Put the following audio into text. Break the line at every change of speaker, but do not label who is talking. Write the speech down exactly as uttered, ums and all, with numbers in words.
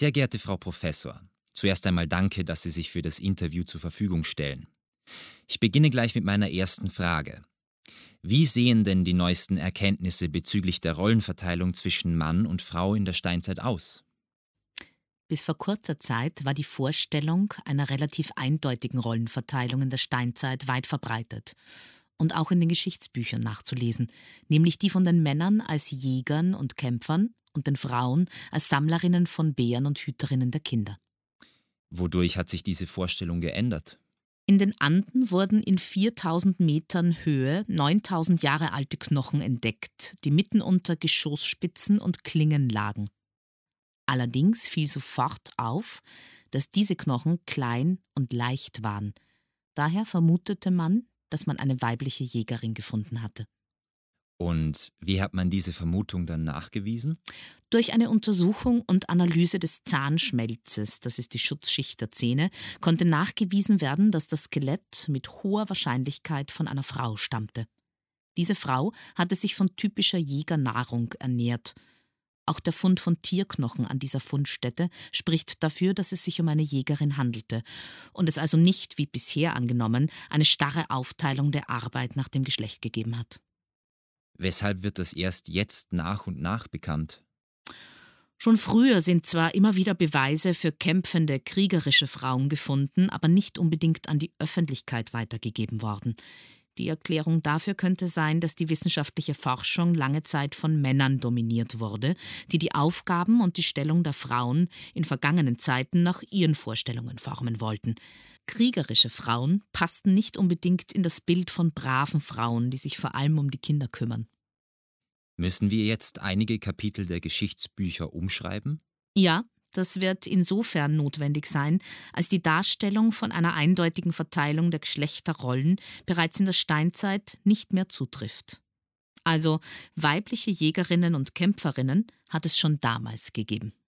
Sehr geehrte Frau Professor, zuerst einmal danke, dass Sie sich für das Interview zur Verfügung stellen. Ich beginne gleich mit meiner ersten Frage. Wie sehen denn die neuesten Erkenntnisse bezüglich der Rollenverteilung zwischen Mann und Frau in der Steinzeit aus?
Bis vor kurzer Zeit war die Vorstellung einer relativ eindeutigen Rollenverteilung in der Steinzeit weit verbreitet und auch in den Geschichtsbüchern nachzulesen, nämlich die von den Männern als Jägern und Kämpfern und den Frauen als Sammlerinnen von Beeren und Hüterinnen der Kinder.
Wodurch hat sich diese Vorstellung geändert?
In den Anden wurden in viertausend Metern Höhe neuntausend Jahre alte Knochen entdeckt, die mitten unter Geschossspitzen und Klingen lagen. Allerdings fiel sofort auf, dass diese Knochen klein und leicht waren. Daher vermutete man, dass man eine weibliche Jägerin gefunden hatte.
Und wie hat man diese Vermutung dann nachgewiesen?
Durch eine Untersuchung und Analyse des Zahnschmelzes, das ist die Schutzschicht der Zähne, konnte nachgewiesen werden, dass das Skelett mit hoher Wahrscheinlichkeit von einer Frau stammte. Diese Frau hatte sich von typischer Jägernahrung ernährt. Auch der Fund von Tierknochen an dieser Fundstätte spricht dafür, dass es sich um eine Jägerin handelte und es also nicht, wie bisher angenommen, eine starre Aufteilung der Arbeit nach dem Geschlecht gegeben hat.
Weshalb wird das erst jetzt nach und nach bekannt?
Schon früher sind zwar immer wieder Beweise für kämpfende, kriegerische Frauen gefunden, aber nicht unbedingt an die Öffentlichkeit weitergegeben worden. Die Erklärung dafür könnte sein, dass die wissenschaftliche Forschung lange Zeit von Männern dominiert wurde, die die Aufgaben und die Stellung der Frauen in vergangenen Zeiten nach ihren Vorstellungen formen wollten. Kriegerische Frauen passten nicht unbedingt in das Bild von braven Frauen, die sich vor allem um die Kinder kümmern.
Müssen wir jetzt einige Kapitel der Geschichtsbücher umschreiben?
Ja, das wird insofern notwendig sein, als die Darstellung von einer eindeutigen Verteilung der Geschlechterrollen bereits in der Steinzeit nicht mehr zutrifft. Also weibliche Jägerinnen und Kämpferinnen hat es schon damals gegeben.